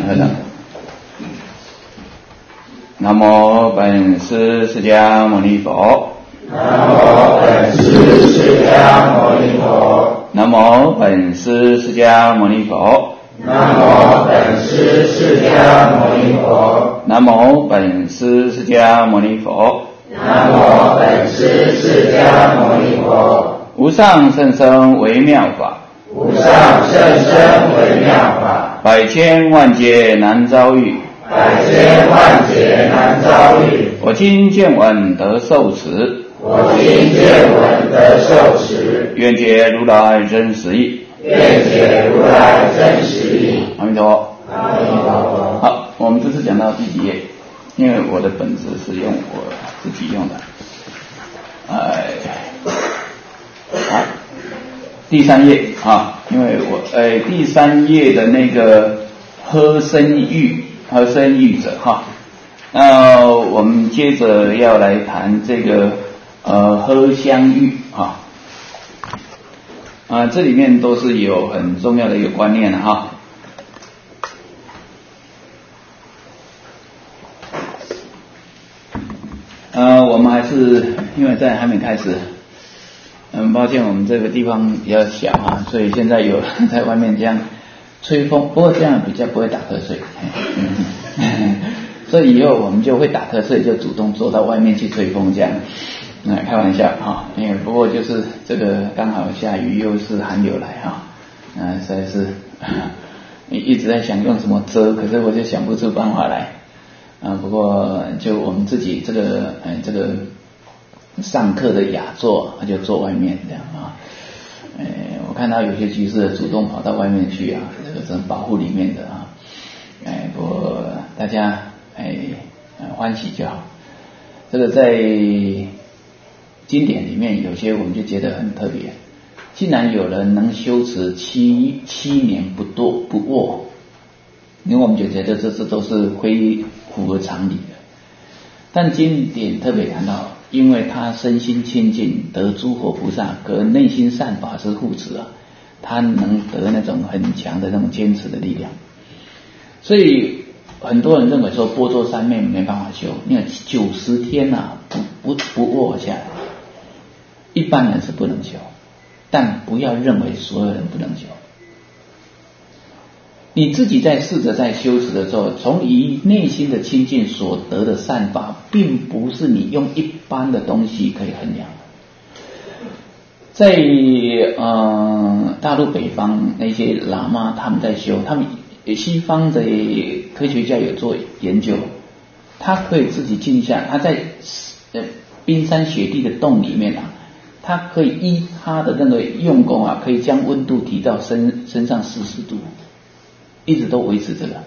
合掌。南无本师释迦牟尼佛。 南无本师释迦牟尼佛。 南无本师释迦牟尼佛。 南无本师释迦牟尼佛。 南无本师释迦牟尼佛。 南无本师释迦牟尼佛。 无上甚深微妙法。 无上甚深微妙法。 百千万劫难遭遇。 百千万劫难遭遇。 我今见闻得受持。 我今见闻得受持。 愿解如来真实义。 愿解如来真实义。 阿弥陀佛。 阿弥陀佛。 好，我们这次讲到第几页？因为我的本子是用我自己用的。好，第3页啊，因为我第3页的那个喝生育者哈，我们接着要来谈这个喝香欲哈。这里面都是有很重要的一个观念哈。我们还是因为在还没开始，抱歉，我们这个地方比较小啊，所以现在有在外面这样吹风，不过这样比较不会打瞌睡，所以以后我们就会打瞌睡，就主动坐到外面去吹风这样。开玩笑啊，因为不过就是这个刚好下雨，又是寒流来啊，实在是一直在想用什么遮，可是我就想不出办法来。不过就我们自己这个上课的雅座，就坐外面这样啊。我看到有些居士主动跑到外面去啊，这个是保护里面的啊。不过大家欢喜就好。这个在经典里面有些我们就觉得很特别，竟然有人能修持七年不卧，因为我们就觉得这都是非符合常理的。但经典特别谈到，因为他身心清净，得诸佛菩萨和内心善法师护持啊，他能得那种很强的那种坚持的力量。所以很多人认为说般若三昧没办法修，因为90天不卧下来，一般人是不能修，但不要认为所有人不能修。你自己在试着在修持的时候，从以内心的清净所得的善法，并不是你用一般的东西可以衡量的。在大陆北方那些喇嘛他们在修，他们西方的科学家有做研究，他可以自己静下，他在冰山雪地的洞里面啊，他可以依他的那个用功啊，可以将温度提到身上40度，一直都维持这个。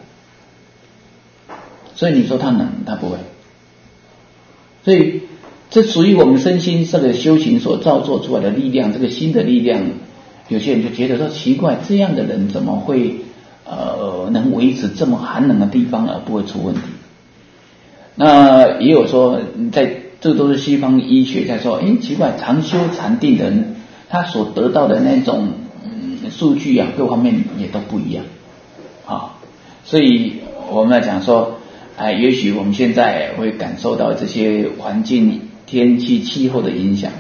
所以你说他能，他不会。所以这属于我们身心这个修行所造作出来的力量，这个新的力量，有些人就觉得说奇怪，这样的人怎么会能维持这么寒冷的地方而不会出问题？那也有说，这都是西方医学在说，奇怪，常修禅定的人，他所得到的那种数据啊，各方面也都不一样啊。所以我们来讲说，也许我们现在会感受到这些环境、天气、气候的影响，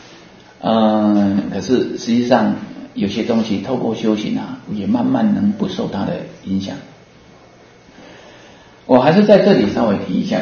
可是实际上有些东西透过修行啊，也慢慢能不受它的影响。我还是在这里稍微提一下，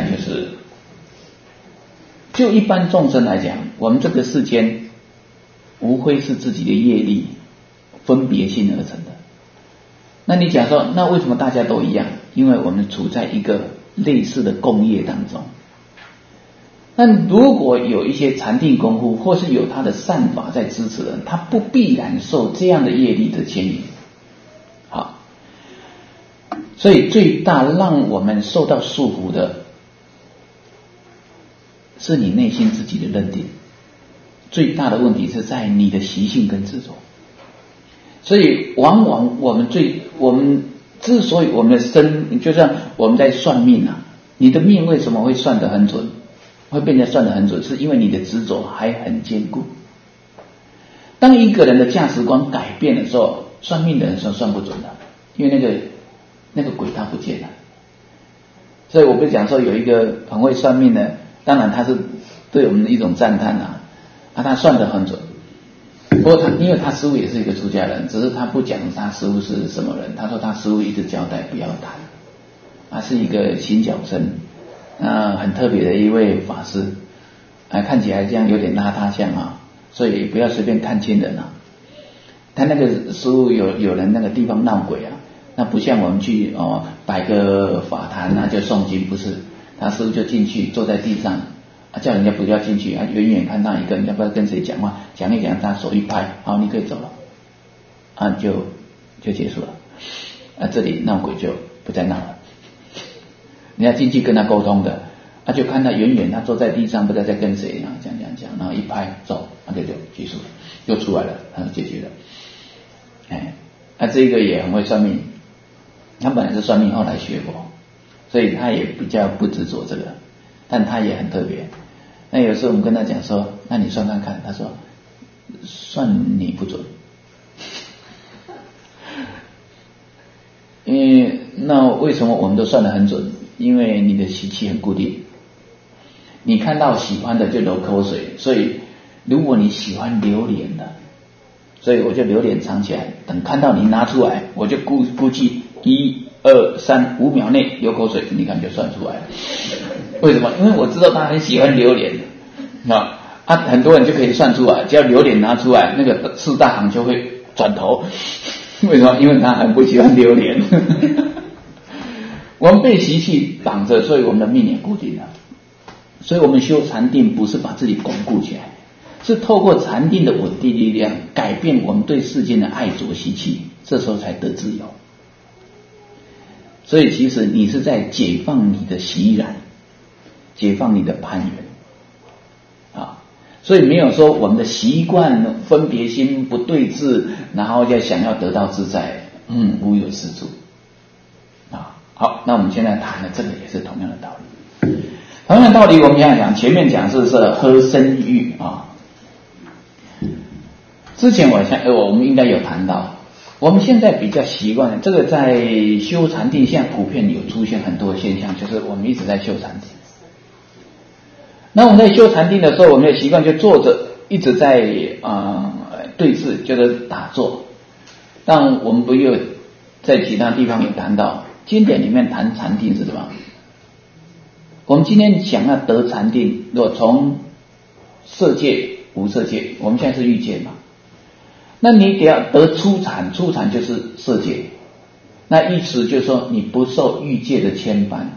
就一般众生来讲，我们这个世间无非是自己的业力分别性而成的。那你讲说，那为什么大家都一样？因为我们处在一个类似的共业当中。那如果有一些禅定功夫，或是有他的善法在支持人，他不必然受这样的业力的牵引。好，所以最大让我们受到束缚的是你内心自己的认定，最大的问题是在你的习性跟执着。所以往往我们之所以我们的生，就像我们在算命啊，你的命为什么会算得很准，会被人家算得很准，是因为你的执着还很坚固。当一个人的价值观改变的时候，算命的人说算不准的，因为那个那个轨道不见了。所以我不是讲说有一个很会算命的，当然他是对我们的一种赞叹啊，他算得很准。不过因为他师父也是一个出家人，只是他不讲他师父是什么人，他说他师父一直交代不要谈，他是一个行脚僧，很特别的一位法师，看起来这样有点邋遢相啊，所以不要随便看清人啊。他那个师父有人那个地方闹鬼啊，那不像我们去摆个法坛那就诵经，不是，他师父就进去坐在地上。叫人家不要进去，远远看到一个人家不知道跟谁讲话，讲一讲，他手一拍，好，你可以走了，就结束了，这里闹鬼就不再闹了。人家进去跟他沟通的，就看他远远他坐在地上，不知道在跟谁讲，然后一拍走，就结束了，就出来了，解决了。这个也很会算命，他本来是算命，后来学佛，所以他也比较不执着这个，但他也很特别。那有时候我们跟他讲说，那你算看看，他说算你不准。那为什么我们都算得很准？因为你的习气很固定，你看到喜欢的就流口水，所以如果你喜欢榴莲的，所以我就榴莲藏起来，等看到你拿出来，我就估计1、2、3、5秒内流口水，你看就算出来了。为什么？因为我知道他很喜欢榴莲很多人就可以算出来，只要榴莲拿出来，那个四大行就会转头。为什么？因为他很不喜欢榴莲。我们被习气绑着，所以我们的命也固定了。所以我们修禅定不是把自己巩固起来，是透过禅定的稳定力量改变我们对世间的爱着习气，这时候才得自由。所以其实你是在解放你的习染，解放你的攀缘所以没有说我们的习惯分别心不对治，然后要想要得到自在，无有是处好，那我们现在谈的这个也是同样的道理。同样的道理我们要讲，前面讲是喝身欲之前我们应该有谈到，我们现在比较习惯这个，在修禅定现在普遍有出现很多现象，就是我们一直在修禅定。那我们在修禅定的时候，我们的习惯就坐着一直在对峙，就是打坐。但我们不有在其他地方有谈到，经典里面谈禅定是什么？我们今天想要得禅定，如果从色界、无色界，我们现在是欲界嘛，那你得要得初禅，初禅就是色界，那意思就是说你不受欲界的牵绊，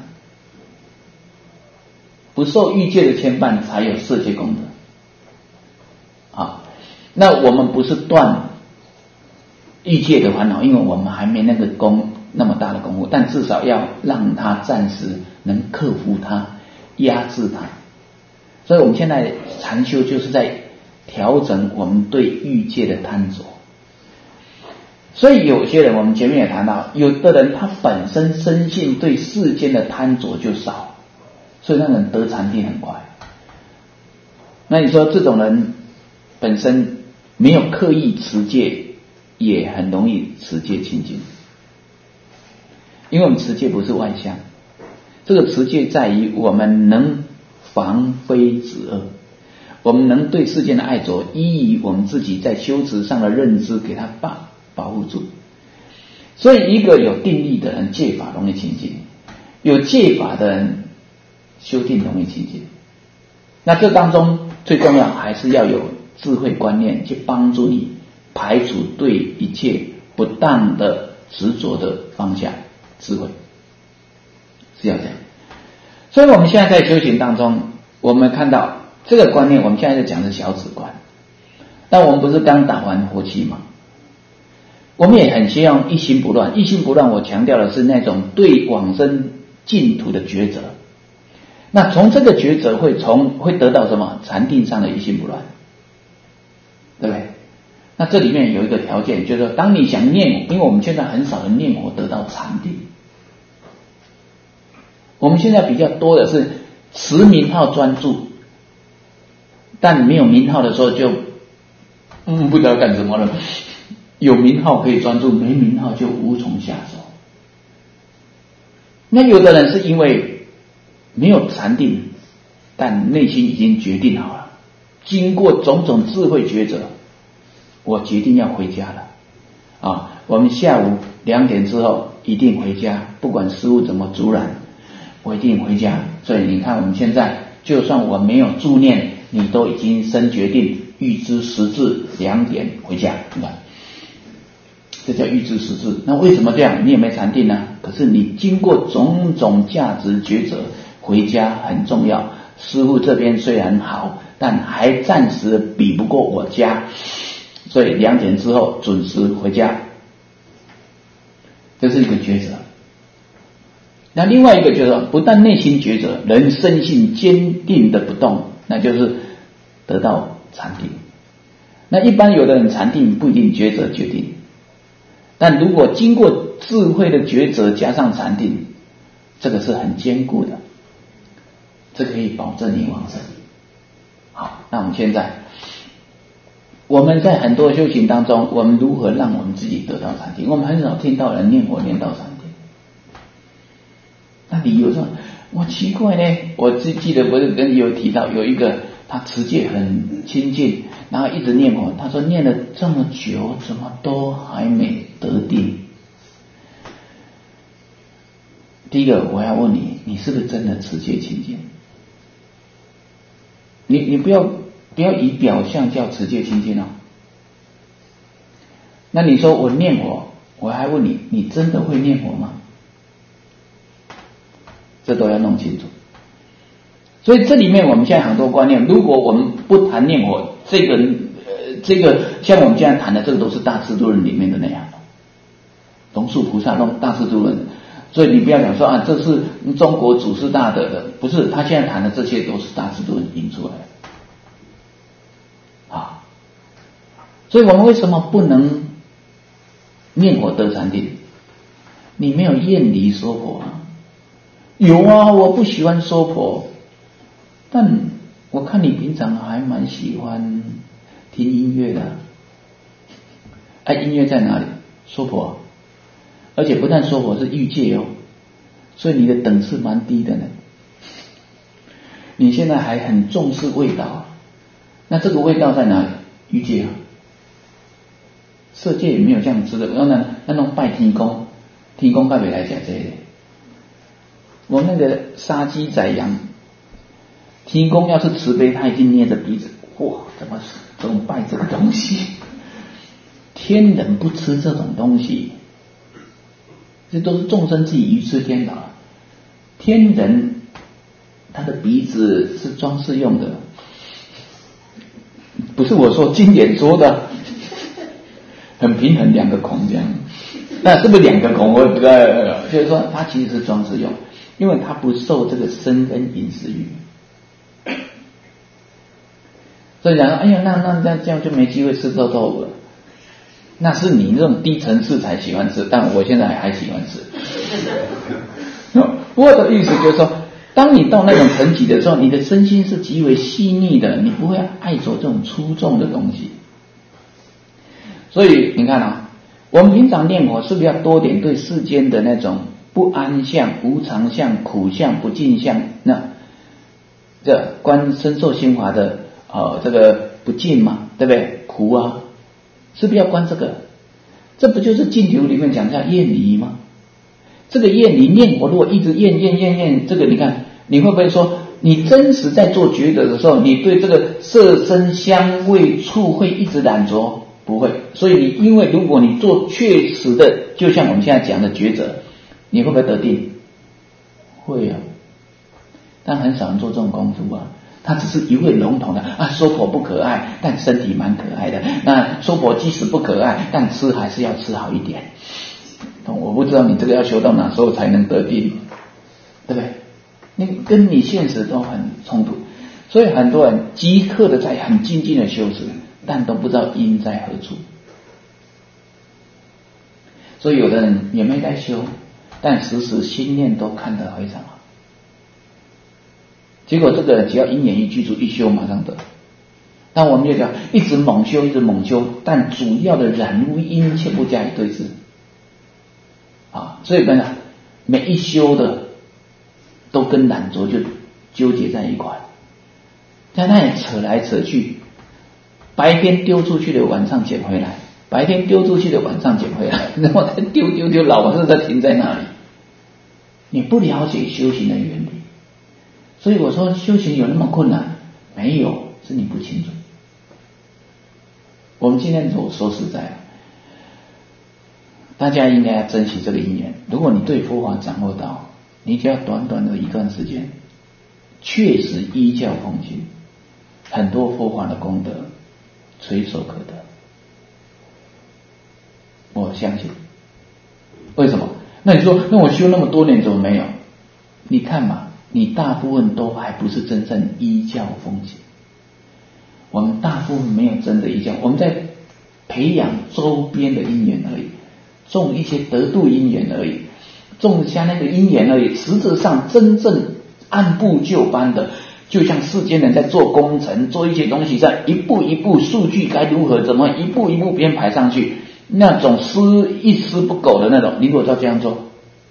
不受欲界的牵绊才有色界功德那我们不是断欲界的烦恼，因为我们还没那个那么大的功夫，但至少要让它暂时能克服它，压制它。所以我们现在禅修就是在调整我们对欲界的贪着。所以有些人，我们前面也谈到，有的人他本身生性对世间的贪着就少，所以那人得禅定很快。那你说这种人本身没有刻意持戒，也很容易持戒清净。因为我们持戒不是外向，这个持戒在于我们能防非止恶，我们能对世间的爱着依于我们自己在修持上的认知给它保护住。所以一个有定力的人戒法容易清净，有戒法的人修定容易清净。那这当中最重要还是要有智慧观念去帮助你排除对一切不当的执着的方向，智慧是要这样。所以我们现在在修行当中，我们看到这个观念，我们现在在讲的小止观，但我们不是刚打完佛七吗？我们也很希望一心不乱。一心不乱我强调的是那种对往生净土的抉择。那从这个抉择会得到什么？禅定上的一心不乱，对不对？那这里面有一个条件，就是说当你想念，因为我们现在很少人念佛得到禅定，我们现在比较多的是持名号专注，但没有名号的时候就不知道干什么了。有名号可以专注，没名号就无从下手。 那有的人是因为没有禅定，但内心已经决定好了，经过种种智慧抉择，我决定要回家了我们下午2点之后一定回家，不管师父怎么阻拦，我一定回家。所以你看我们现在就算我没有助念，你都已经深决定预知时至2点回家，对吧？这叫预知时至。那为什么这样？你也没禅定呢，可是你经过种种价值抉择，回家很重要。师父这边虽然好，但还暂时比不过我家，所以2点之后准时回家，这是一个抉择。那另外一个就是不但内心抉择，人深信坚定的不动，那就是得到禅定。那一般有的人禅定不一定抉择决定，但如果经过智慧的抉择加上禅定，这个是很坚固的，这可以保证你往生。好，那我们现在我们在很多修行当中，我们如何让我们自己得到禅定？我们很少听到人念佛念到禅定。那理由说，我奇怪呢，我记得不是跟有提到有一个他持戒很清净，然后一直念佛，他说念了这么久，怎么都还没得定。第一个我要问你，你是不是真的持戒清净？你不要以表象叫持戒清净哦。那你说我念佛，我还问你，你真的会念佛吗？这都要弄清楚。所以这里面我们现在很多观念，如果我们不谈念佛，这个像我们现在谈的这个都是大智度论里面的内容，龙树菩萨弄大智度论，所以你不要讲说这是中国祖师大德的，不是，他现在谈的这些都是大智度论引出来的所以我们为什么不能念佛得禅定？你没有厌离娑婆有我不喜欢娑婆，但我看你平常还蛮喜欢听音乐的音乐在哪里？娑婆，而且不但娑婆是欲界所以你的等次蛮低的呢。你现在还很重视味道，那这个味道在哪里？欲界色界也没有这样子的。那种拜天公，天公拜不来讲这个，我那个杀鸡宰羊，天公要是慈悲，他已经捏着鼻子，怎么拜这个东西？天人不吃这种东西，这都是众生自己愚痴颠倒。天人他的鼻子是装饰用的，不是我说，经典说的，很平衡2个孔这样。那是不是2个孔我也不知道，就是说它其实是装饰用，因为它不受这个身跟饮食欲。所以讲哎呀，那这样就没机会吃臭豆腐了。那是你这种低层次才喜欢吃，但我现在还喜欢吃。我的意思就是说，当你到那种层级的时候，你的身心是极为细腻的，你不会爱走这种粗重的东西。所以你看我们平常念佛是不是要多点对世间的那种不安相、无常相、苦相、不净相，那这观身受心法的这个不净嘛，对不对？苦是不是要观这个？这不就是净土里面讲叫厌离吗？这个厌离念佛，如果一直厌，这个你看，你会不会说，你真实在做抉择的时候，你对这个色身香味触会一直染着？不会。所以因为如果你做确实的，就像我们现在讲的抉择，你会不会得定？会但很少人做这种功夫他只是一味笼统的娑婆不可爱，但身体蛮可爱的。那娑婆即使不可爱，但吃还是要吃好一点。我不知道你这个要修到哪时候才能得定，对不对？那跟你现实都很冲突。所以很多人即刻的在很精进的修持，但都不知道因在何处。所以有的人也没在修，但时时心念都看得非常好。结果这个只要因缘一具足一修马上得。那我们就讲一直猛修，但主要的染污因却不加以对治所以每一修的都跟懒惰就纠结在一块，在那里扯来扯去，白天丢出去的晚上捡回来，白天丢出去的晚上捡回来，然后再丢，老是在停在那里。你不了解修行的原理，所以我说修行有那么困难？没有，是你不清楚。我们今天说实在的，大家应该要珍惜这个因缘。如果你对佛法掌握到，你只要短短的一段时间，确实依教奉行，很多佛法的功德垂手可得。我相信。为什么？那你说，那我修那么多年怎么没有？你看嘛，你大部分都还不是真正依教奉行。我们大部分没有真的依教，我们在培养周边的因缘而已，种一些得度因缘而已，种下那个因缘而已。实质上真正按部就班的，就像世间人在做工程，做一些东西，在一步一步数据该如何怎么一步一步编排上去，那种一丝不苟的那种，你如果照这样做，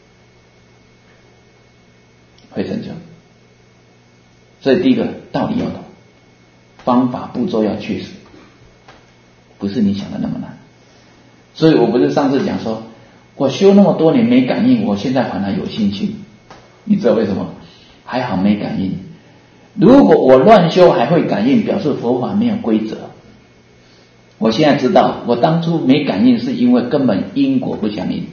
会成就。所以第一个道理要懂，方法步骤要确实，不是你想的那么难。所以我不是上次讲说，我修那么多年没感应，我现在反而有信心。你知道为什么？还好没感应。如果我乱修还会感应，表示佛法没有规则。我现在知道，我当初没感应是因为根本因果不相应。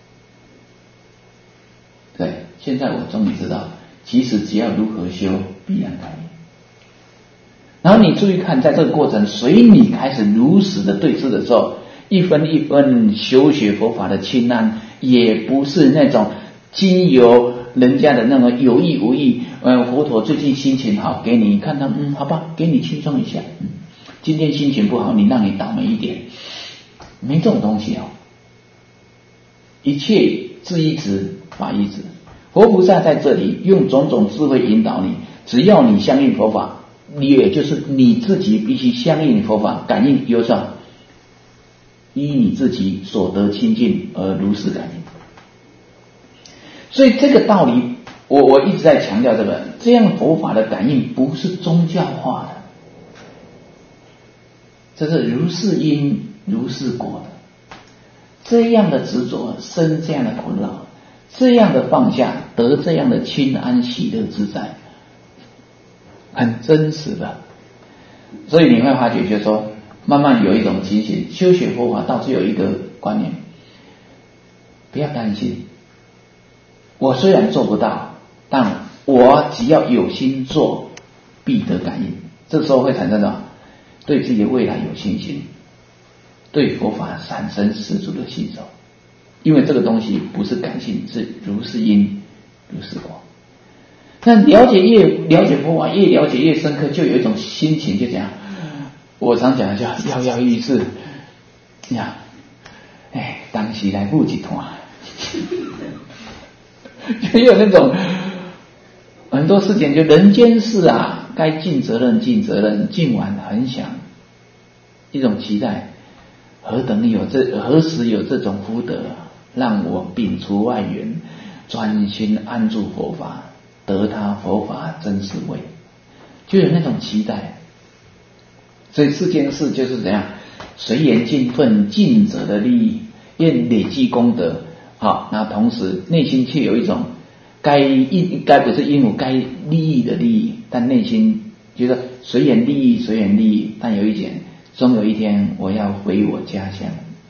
对，现在我终于知道，其实只要如何修，必然感应。然后你注意看，在这个过程，随你开始如实的对治的时候，一分一分修学佛法的清安，也不是那种经由人家的那种有意无意。佛陀最近心情好，给你看到，好吧，给你轻松一下。今天心情不好，让你倒霉一点，没这种东西哦。一切智一直，法一直。佛菩萨在这里用种种智慧引导你，只要你相应佛法，也就是你自己必须相应佛法，感应有上，依你自己所得清净而如实感应。所以这个道理，我一直在强调这样佛法的感应不是宗教化的。这是如是因如是果的，这样的执着生这样的困扰，这样的放下得这样的清安喜乐自在，很真实的。所以你会发觉，就是说慢慢有一种情形，修学佛法倒是有一个观念，不要担心，我虽然做不到，但我只要有心做，必得感应。这时候会产生什么？对自己的未来有信心，对佛法产生十足的信守。因为这个东西不是感性，是如是因如是果。那越了解佛法，越了解越深刻，就有一种心情，就这样。我常讲叫跃跃欲试呀，当时来不及团，就有那种很多事情，就人间事啊。该尽责任尽责任，尽完很想一种期待，何时有这种福德，让我摒除外缘，专心安住佛法，得他佛法真实味，就有那种期待。所以世间事就是怎样，随缘尽分，尽责的利益，愿累积功德。好，那同时内心却有一种该不是因我该利益的利益，但内心觉得随缘利益，但有一点，终有一天我要回我家乡，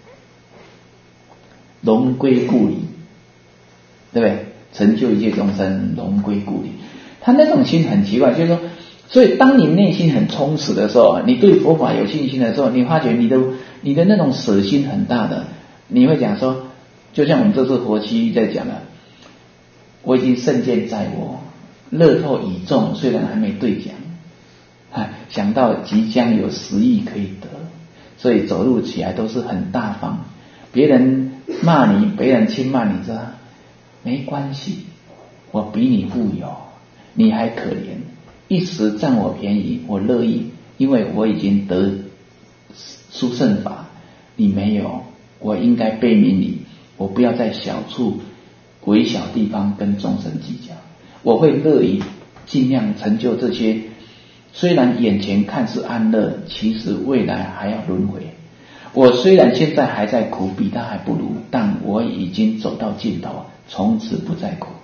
龙归故里，对不对？成就一切众生，龙归故里。他那种心很奇怪，就是说，所以当你内心很充实的时候，你对佛法有信心的时候，你发觉你的那种舍心很大的，你会讲说，就像我们这次佛期在讲的。我已经胜券在握，乐透已中，虽然还没兑奖，想到即将有10亿可以得，所以走路起来都是很大方。别人骂你，别人轻骂你，知道没关系，我比你富有，你还可怜，一时占我便宜，我乐意，因为我已经得殊胜法，你没有，我应该悲悯你，我不要在小处微小地方跟众生计较，我会乐于尽量成就这些，虽然眼前看似安乐，其实未来还要轮回。我虽然现在还在苦，比他还不如，但我已经走到尽头，从此不再苦。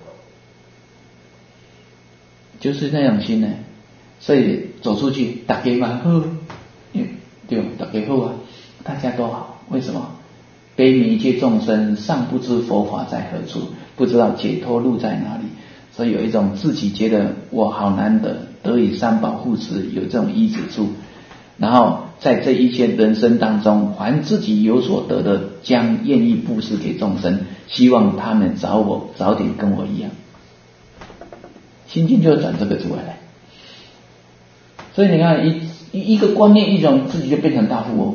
就是那种心呢，所以走出去，大家嘛好，对，大家好啊，大家都好。为什么？悲悯一切众生，尚不知佛法在何处，不知道解脱路在哪里。所以有一种自己觉得我好难得以三宝护持，有这种依止处，然后在这一些人生当中，凡自己有所得的，将愿意布施给众生，希望他们早点跟我一样。心境就转这个出来。所以你看，一个观念一种，自己就变成大富翁。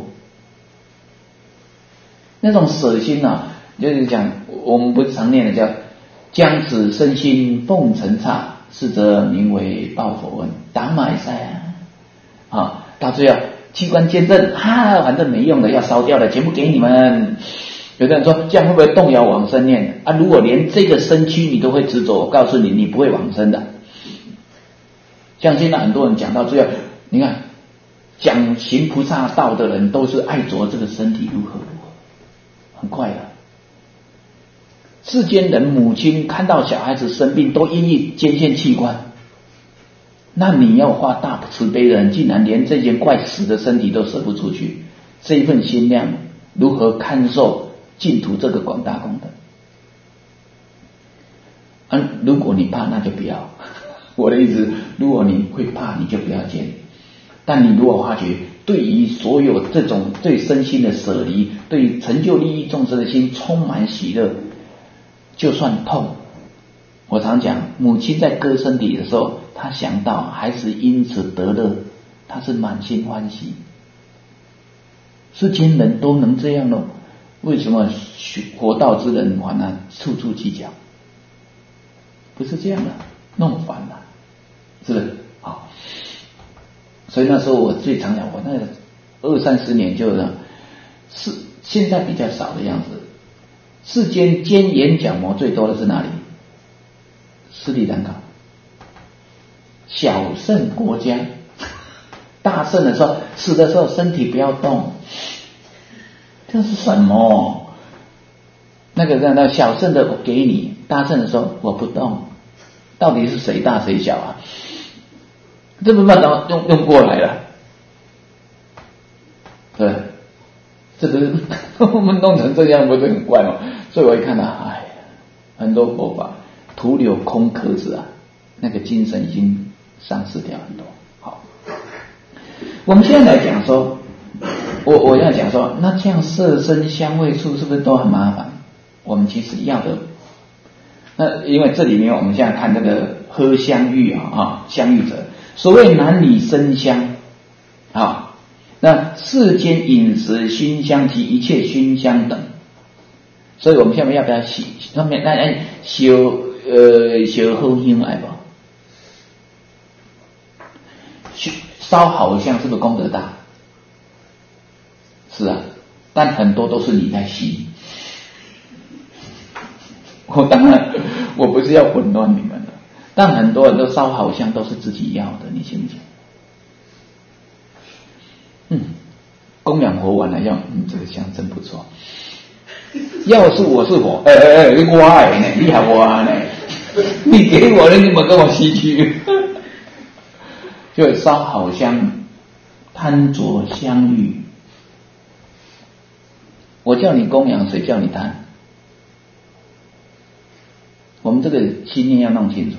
那种舍心啊，就是讲我们不是常念的叫将此身心奉承刹，是则名为报佛恩。打马赛啊，到最后器官捐赠反正没用的，要烧掉的，全部给你们。有的人说这样会不会动摇往生念啊？如果连这个身躯你都会执着，我告诉你，你不会往生的。像现在很多人讲到最后，你看讲行菩萨道的人都是爱着这个身体如何，很快的。世间人母亲看到小孩子生病都愿意捐献器官，那你要发大慈悲的人，竟然连这件快死的身体都舍不出去，这一份心量如何堪受净土这个广大功德？如果你怕，那就不要。我的意思，如果你会怕，你就不要捐。但你如果发觉对于所有这种对身心的舍离，对于成就利益众生的心充满喜乐，就算痛，我常讲，母亲在割身体的时候，她想到孩子因此得乐，她是满心欢喜。世间人都能这样了，为什么活道之人反而处处计较？不是这样的，弄反了，是不是？好，所以那时候我最常讲，我那20-30年就是现在比较少的样子。世间尖眼角膜最多的是哪里？斯里兰卡。小圣国家，大圣的时候，死的时候身体不要动，这是什么？那小圣的我给你，大圣的时候我不动，到底是谁大谁小啊？这不慢慢用过来了，对。这个我们弄成这样不是很怪吗？所以我一看到，很多佛法徒留空壳子啊，那个精神已经丧失掉很多。好，我们现在来讲说，我要讲说，那这样色身香味触是不是都很麻烦？我们其实要的，那因为这里面我们现在看这个喝香欲香欲者，所谓男女生香啊。那世间饮食熏香及一切熏香等，所以我们下面要不要洗？上面小好香来吧？烧好香是不是功德大？是啊，但很多都是你在吸。当然我不是要混乱你们的，但很多人都烧好香都是自己要的，你信不信？供养佛完了要，这个香真不错。要是我是佛，我爱呢，你还我呢？你给我了，你怎么跟我吸去？就烧好香，贪着香欲。我叫你供养，谁叫你贪？我们这个心念要弄清楚。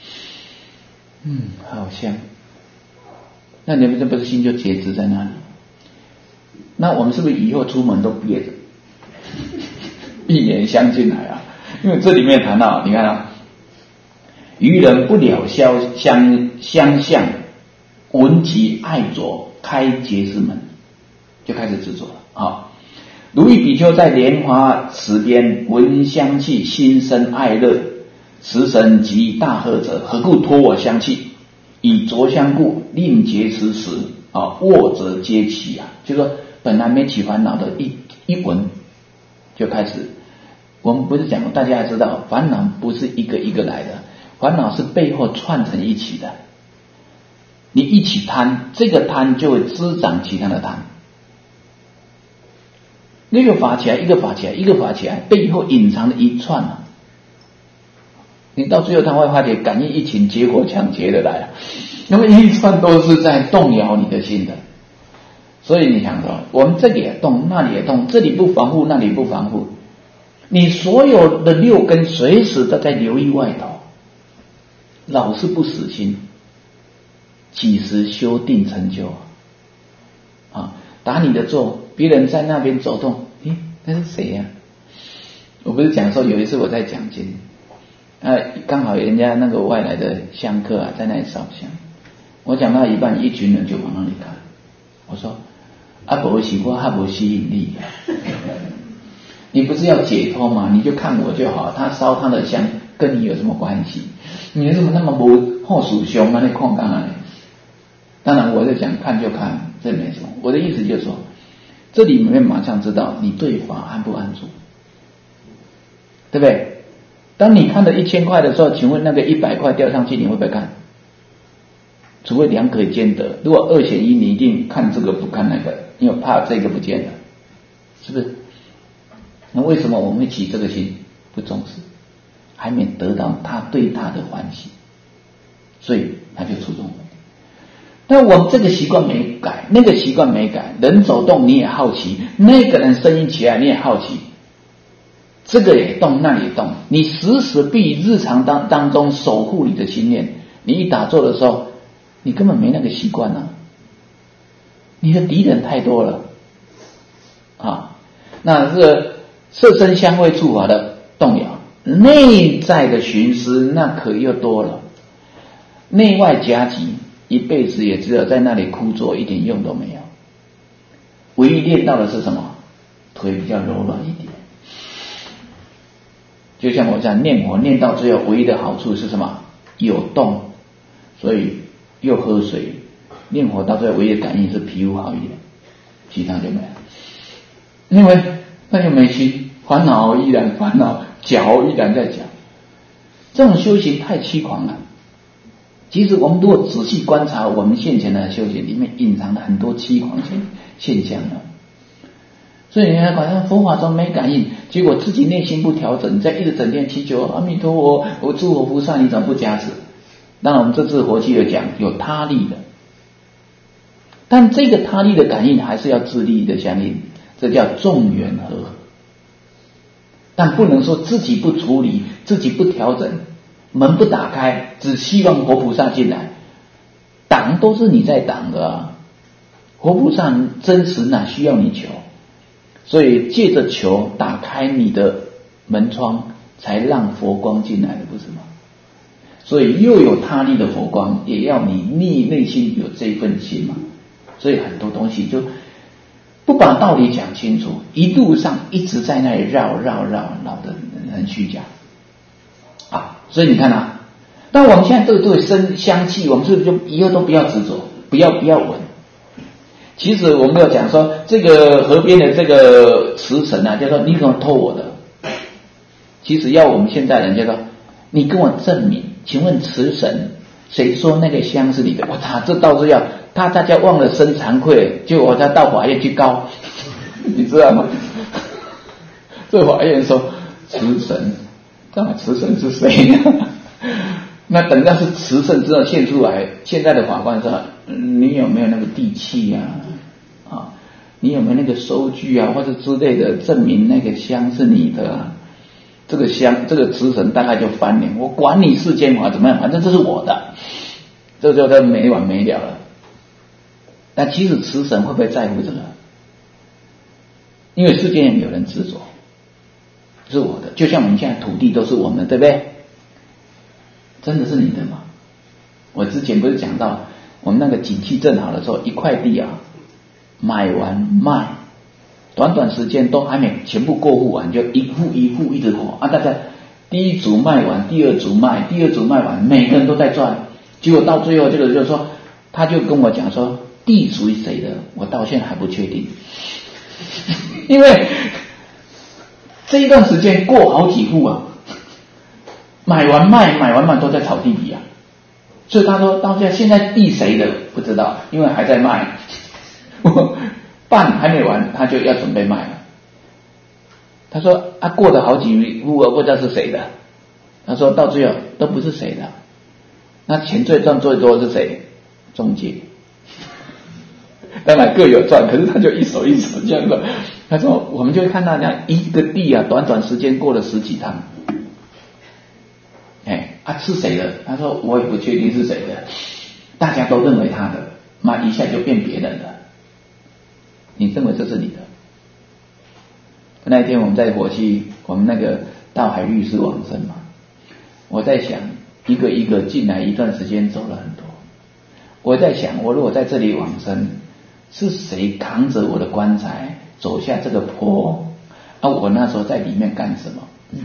好香。那你们这不是心就截止在那里？那我们是不是以后出门都憋着，避免香进来啊？因为这里面谈到，你看啊，愚人不了相向，闻其爱着，开结之门，就开始执着了。如意比丘在莲花池边闻香气，心生爱乐，食神及大喝者，何故托我香气？以着香故，令结持时握则皆起啊，就是说本来没起烦恼的，一闻就开始我们不是讲过，大家要知道，烦恼不是一个一个来的，烦恼是背后串成一起的。你一起贪，这个贪就会滋长其他的贪。那个发起来，一个发起来，一个发起来，背后隐藏的一串啊。你到最后他会发觉感应一情，结果抢劫的来了，那么一串都是在动摇你的心的。所以你想说，我们这里也动，那里也动，这里不防护，那里不防护，你所有的六根随时都在留意外头，老是不死心，几时修定成就啊？打你的坐，别人在那边走动，那是谁呀？我不是讲说有一次我在讲经，刚好人家那个外来的香客在那里烧香，我讲到一半，一群人就往那里看，我说不是我还没吸引力你不是要解脱吗？你就看我就好，他烧他的香跟你有什么关系？你为什么那么不后属凶啊？那空干啊？当然我在讲看就看，这没什么。我的意思就是说，这里面马上知道你对法安不安住，对不对？当你看了1000块的时候，请问那个100块掉上去你会不会看？除非两可兼得，如果2选1，你一定看这个不看那个，因为怕这个不见了，是不是？那为什么我们会起这个心？不重视，还没得到他对他的欢喜，所以他就触动了。但我们这个习惯没改，那个习惯没改，人走动你也好奇，那个人声音起来你也好奇，这个也动，那里也动，你时时必日常当中守护你的心念。你一打坐的时候，你根本没那个习惯啊，你的敌人太多了啊。那这个色身香味触法的动摇，内在的寻思那可又多了，内外夹击，一辈子也只有在那里枯坐，一点用都没有。唯一练到的是什么？腿比较柔软一点。就像我讲念佛，念到最后唯一的好处是什么？有动，所以又喝水。念佛到最后唯一的感应是皮肤好一点，其他就没有。因为那就没心，烦恼依然烦恼，搅依然在搅。这种修行太凄狂了。其实我们如果仔细观察我们现前的修行里面，隐藏了很多凄狂现象了。所以你看，好像佛法中没感应，结果自己内心不调整，在一直整天祈求阿弥陀佛，我诸佛菩萨你怎么不加持？当然我们这次佛记有讲有他力的，但这个他力的感应还是要自力的相应，这叫众缘和合。但不能说自己不处理，自己不调整，门不打开，只希望佛菩萨进来，挡都是你在挡的啊。佛菩萨真实哪需要你求？所以借着求打开你的门窗，才让佛光进来的，不是吗？所以又有他力的佛光，也要你内心有这份心嘛。所以很多东西就不把道理讲清楚，一路上一直在那里绕的很虚假啊。所以你看啊，那我们现在对生香气，我们是不是就以后都不要执着，不要闻？其实我们要讲说，这个河边的这个池神啊，叫做你怎么偷我的？其实要我们现在人叫做你跟我证明，请问池神谁说那个香是你的？我操，这倒是要大家忘了生惭愧，就我在到法院去告，你知道吗？这法院说池神，池神是谁呢？那等到是持圣之后现出来，现在的法官说你有没有那个地契啊？你有没有那个收据啊，或者之类的证明那个香是你的啊？这个香，这个持神大概就翻脸，我管你世间法怎么样，反正这是我的，这就他没完没了了。那其实持神会不会在乎这个？因为世间有人执着，是我的，就像我们现在土地都是我们的，对不对？真的是你的吗？我之前不是讲到我们那个景气正好的时候，一块地啊买完卖，短时间都还没全部过户完，就一户一直过啊！大家第一组卖完，第二组卖完，每个人都在赚。结果到最后，这个就是说，他就跟我讲说，地属于谁的，我到现在还不确定，因为这一段时间过好几户啊，买完卖都在炒地皮啊。所以他说到现在地谁的不知道，因为还在卖，办还没完，他就要准备卖了。他说啊，过了好几户不知道是谁的。他说到最后都不是谁的，那钱赚最多是谁？中介。当然各有赚，可是他就一手这样的。他说我们就会看到那一个地啊，短时间过了10几趟。是谁的？他说我也不确定是谁的，大家都认为他的，那一下就变别人了。你认为这是你的？那一天我们在火气，我们那个道海律师往生嘛，我在想一个一个进来一段时间走了很多，我在想我如果在这里往生，是谁扛着我的棺材走下这个坡啊？我那时候在里面干什么？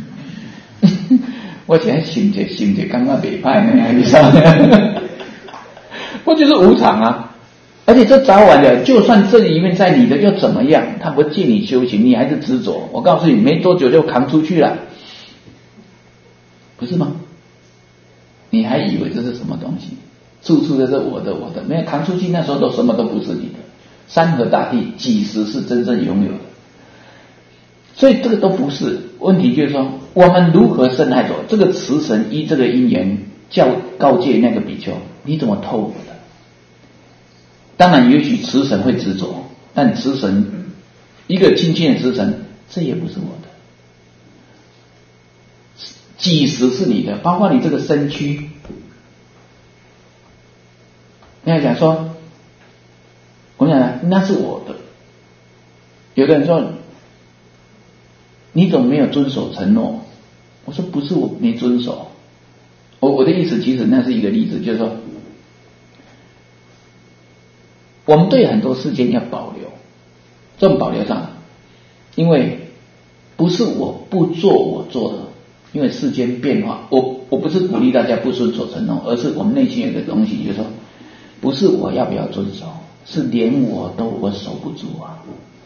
我现在心结刚刚没派呢，你知道吗？我就是无常啊，而且这早晚的，就算这里面在你的又怎么样？他不借你修行，你还是执着。我告诉你，没多久就扛出去了，不是吗？你还以为这是什么东西？处处都是我的，没有扛出去，那时候都什么都不是你的。山河大地几时是真正拥有的？所以这个都不是问题，就是说我们如何深爱着这个慈神依这个因缘告诫那个比丘，你怎么偷我的？当然也许慈神会执着，但慈神一个亲近的慈神，这也不是我的，几时是你的？包括你这个身躯，你要讲说我讲那是我的，有的人说你怎么没有遵守承诺？我说不是我没遵守，我的意思其实那是一个例子，就是说我们对很多事情要保留，这种保留上，因为不是我不做我做的，因为世间变化，我不是鼓励大家不遵守承诺，而是我们内心有个东西，就是说不是我要不要遵守，是连我守不住啊。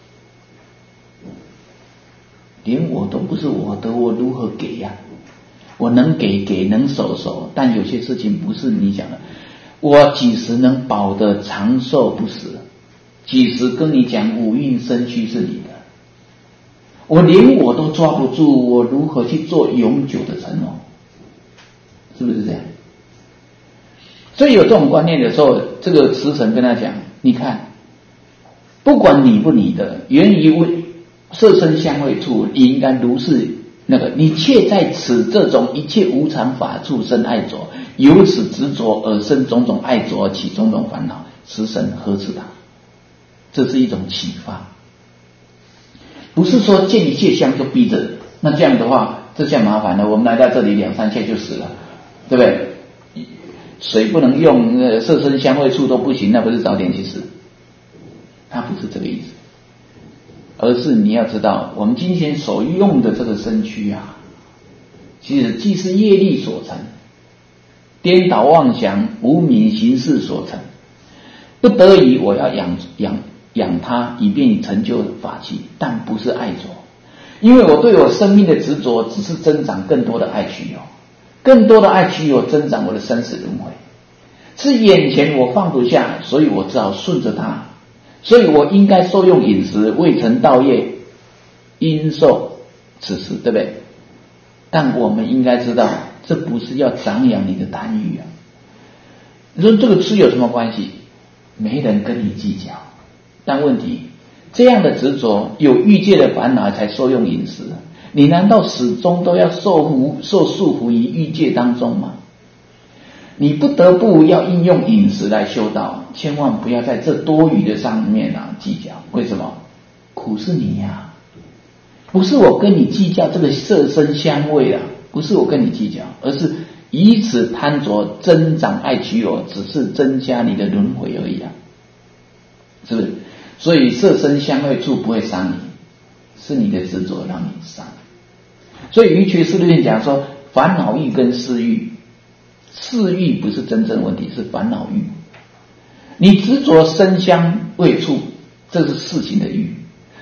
连我都不是我的，我如何给呀？我能给，能守，但有些事情不是你讲的。我几时能保得长寿不死？几时跟你讲五蕴身躯是你的？我连我都抓不住，我如何去做永久的承诺？是不是这样？所以有这种观念的时候，这个慈神跟他讲，你看，不管你不你的，源于色身相位处，你应该如是那个，你却在此这种一切无常法处生爱着，由此执着而生种种爱着，而起种种烦恼，慈神呵斥他。这是一种启发，不是说见一切相就逼着，那这样的话，这下麻烦了，我们来到这里2、3切就死了，对不对？水不能用，色身相位处都不行，那不是早点去死？他不是这个意思。而是你要知道，我们今天所用的这个身躯啊，其实既是业力所成，颠倒妄想、无明行识所成，不得已我要养它，以便成就法器，但不是爱着，因为我对我生命的执着，只是增长更多的爱取有，更多的爱取有增长我的生死轮回，是眼前我放不下，所以我只好顺着它。所以我应该受用饮食，未成道业，应受此事，对不对？但我们应该知道，这不是要长养你的贪欲啊。你说这个吃有什么关系？没人跟你计较。但问题，这样的执着有欲界的烦恼才受用饮食，你难道始终都要受束缚于欲界当中吗？你不得不要应用饮食来修道，千万不要在这多余的上面计较。为什么？苦是你呀，不是我跟你计较这个色身香味啊，不是我跟你计较，而是以此贪着增长爱取有，只是增加你的轮回而已啊，是不是？所以色身香味处不会伤你，是你的执着让你伤。所以瑜伽师里面讲说，烦恼欲跟事欲，事欲不是真正问题，是烦恼欲。你执着身香味触，这是事情的欲，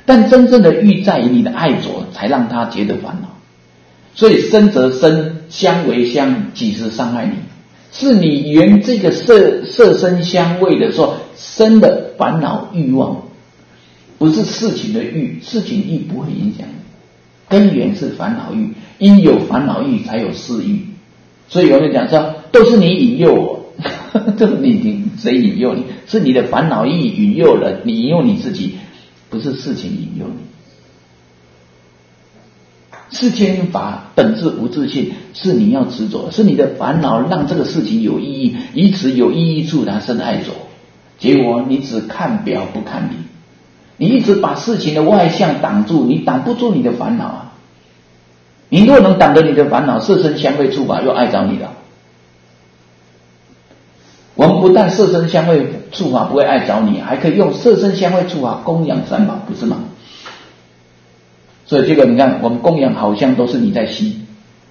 但真正的欲在于你的爱着，才让他觉得烦恼。所以生则生，香为香，几时伤害你？是你缘这个色身香味的时候生的烦恼欲望，不是事情的欲，事情欲不会影响你，根源是烦恼欲，因有烦恼欲才有事欲。所以有人讲说，都是你引诱我，这你谁引诱你？是你的烦恼欲引诱了你，引诱你自己，不是事情引诱你。世间法本质无自性，是你要执着，是你的烦恼让这个事情有意义，以此有意义处然生爱着，结果你只看表不看理，你一直把事情的外相挡住，你挡不住你的烦恼啊！你若能挡得你的烦恼，色身香味触法又碍着你了。我们不但色身香味触法不会碍着你，还可以用色身香味触法供养三宝，不是吗？所以这个你看，我们供养好像都是你在吸，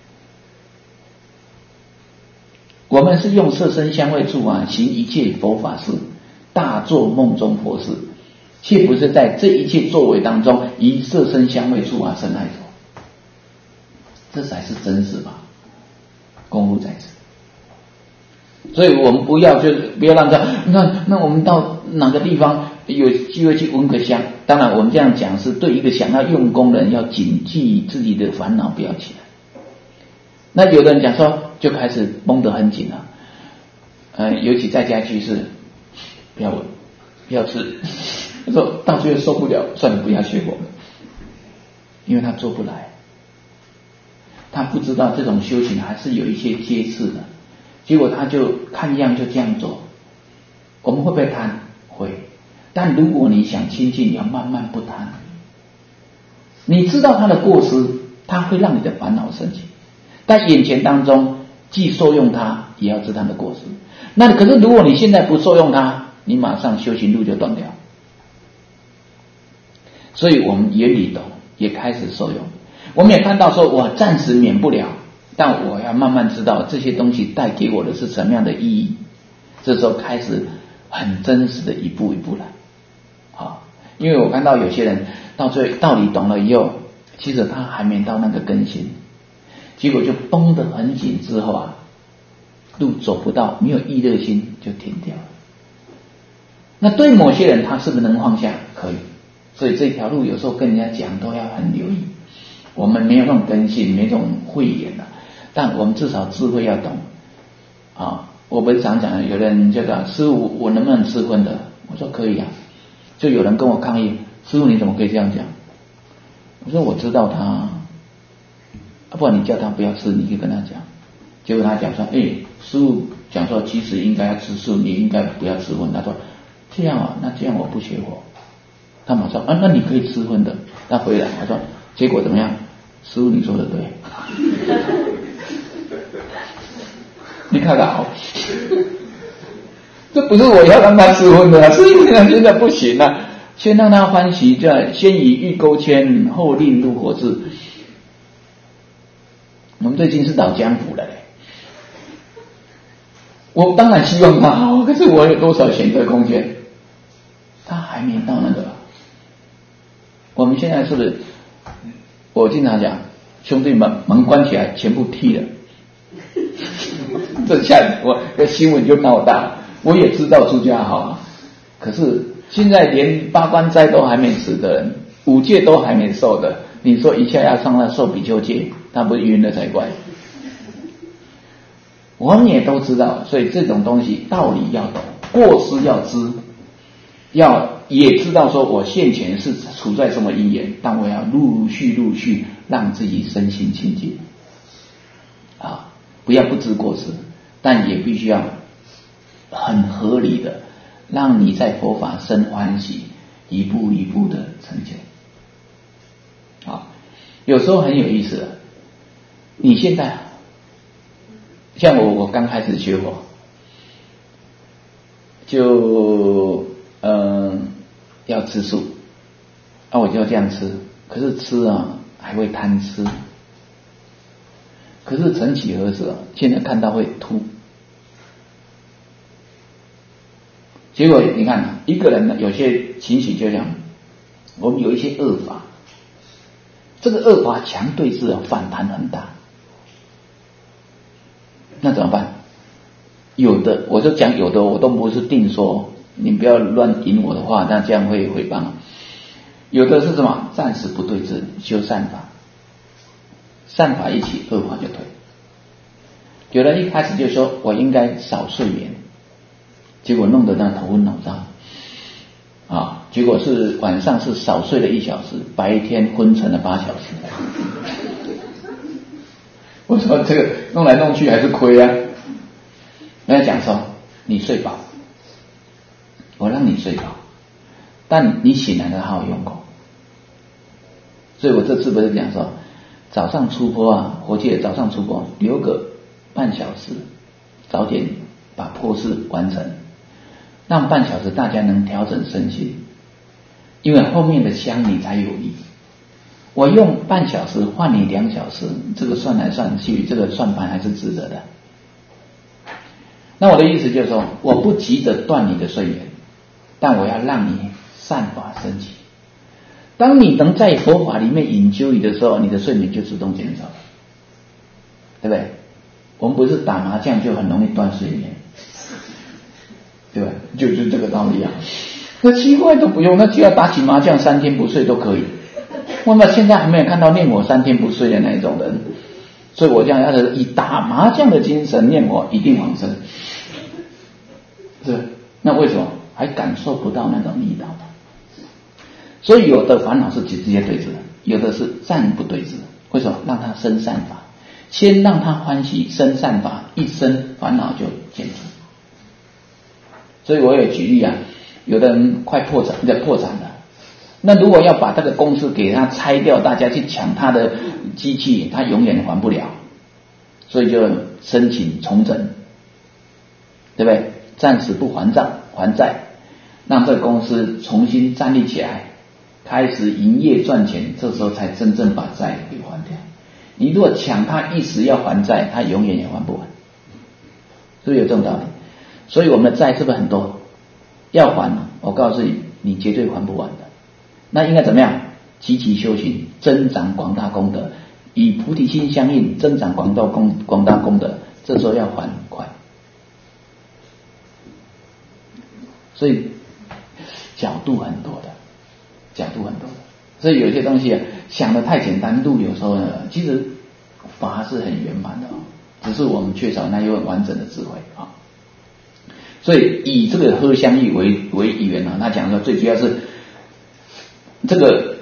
我们是用色身香味触法行一切佛法事，大做梦中佛事，却不是在这一切作为当中以色身香味触法生爱着，这才是真实吧，功夫在此。所以我们不要让他那我们到哪个地方有机会去闻个香，当然我们这样讲是对一个想要用功的人要谨记自己的烦恼不要起来。那有的人讲说就开始绷得很紧了，尤其在家居士不要闻不要吃，说到最后受不了，算了不要学我们，因为他做不来，他不知道这种修行还是有一些阶次的，结果他就看样就这样做。我们会不会贪？会。但如果你想亲近，你要慢慢不贪。你知道他的过失，他会让你的烦恼升起，但眼前当中既受用他，也要知他的过失。那可是如果你现在不受用他，你马上修行路就断掉。所以我们眼里懂，也开始受用。我们也看到说，我暂时免不了，但我要慢慢知道这些东西带给我的是什么样的意义。这时候开始很真实的一步一步来。因为我看到有些人到最后道理懂了以后，其实他还没到那个根性，结果就绷得很紧之后路走不到，没有意乐心就停掉了。那对某些人他是不是能放下？可以。所以这条路有时候跟人家讲都要很留意。我们没有那种根性，没这种慧眼但我们至少智慧要懂我不是常讲，有人就讲师父我能不能吃荤的？我说可以就有人跟我抗议，师父你怎么可以这样讲？我说我知道他不然你叫他不要吃，你就跟他讲。结果他讲说师父讲说其实应该要吃素，你应该不要吃荤。他说这样那这样我不学佛。他马上那你可以吃荤的。他回来我说结果怎么样？师父你说的对。你看看这不是我要让他吃荤的是因为他现在不行先让他欢喜，先以欲勾牵，后令入火智。我们最近是老江湖了我当然希望他好，可是我有多少选择空间？他还没到那个。我们现在是不是？我经常讲，兄弟们，门关起来，全部踢了。这下我的新闻就闹大。我也知道出家好可是现在连八关斋都还没持的人，5戒都还没受的，你说一下要上来受比丘戒，他不是晕了才怪。我们也都知道，所以这种东西道理要懂，过失要知，也知道说我现前是处在什么因缘，但我要陆续让自己身心清净不要不知过失，但也必须要很合理的让你在佛法生欢喜，一步一步的成就有时候很有意思你现在像我刚开始学佛就要吃素我就要这样吃，可是吃还会贪吃，可是曾几何时现在看到会吐。结果你看一个人有些情形就像我们有一些恶法，这个恶法强对治反弹很大，那怎么办？有的我就讲有的，我都不是定说，你不要乱引我的话，那这样会诽谤。有的是什么？暂时不对治，修善法，善法一起，恶法就退。有人一开始就说我应该少睡眠，结果弄得那头昏脑胀啊，结果是晚上是少睡了1小时，白天昏沉了8小时。我说这个弄来弄去还是亏啊。人家讲说你睡饱，我让你睡饱，但你醒来了好好用功。所以我这次不是讲说早上出坡啊，我记得早上出坡留个半小时，早点把破事完成，让半小时大家能调整身心，因为后面的香你才有益。我用半小时换你2小时，这个算来算去，这个算盘还是值得的。那我的意思就是说，我不急着断你的睡眠，但我要让你善法升起。当你能在佛法里面引究的时候，你的睡眠就自动减少了，对不对？我们不是打麻将就很容易断睡眠，对吧？就是这个道理啊。那奇怪都不用，那只要打起麻将3天不睡都可以。那么现在还没有看到念我3天不睡的那一种人，所以我这样要是以打麻将的精神念我，一定往生。是，那为什么还感受不到那种力道的？所以有的烦恼是直接对治的，有的是暂不对治。为什么？让他生善法，先让他欢喜生善法，一生烦恼就减除。所以我也举例啊，有的人快破产了，那如果要把这个公司给他拆掉，大家去抢他的机器，他永远还不了，所以就申请重整，对不对？暂时不还账还债，让这个公司重新站立起来，开始营业赚钱，这时候才真正把债给还掉。你如果抢他一时要还债，他永远也还不完，是不是有这种道理？所以我们的债是不是很多？要还，我告诉你，你绝对还不完的。那应该怎么样？积极修行，增长广大功德，以菩提心相应，增长广大功德，这时候要还快。所以角度很多的，所以有些东西啊，想得太简单，路有时候呢，其实法是很圆满的，只是我们缺少那一份完整的智慧啊。所以以这个喝香玉为缘啊，他讲说最主要是这个